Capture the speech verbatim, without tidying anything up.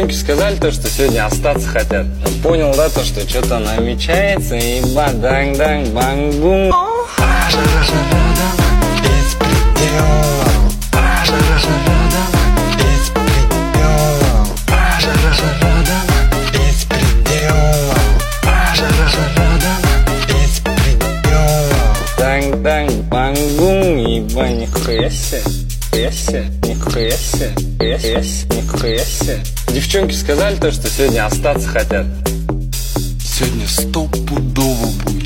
Девчонки сказали то, что сегодня остаться хотят. Понял, да, то, что что-то намечается, и баданг-данг-банг-бум. Данг-данг-банг-бум, еба, нихуя себе. Нихуя, нихуя, нихуя, нихуя. Девчонки сказали то, что сегодня остаться хотят. Сегодня стопудово будет.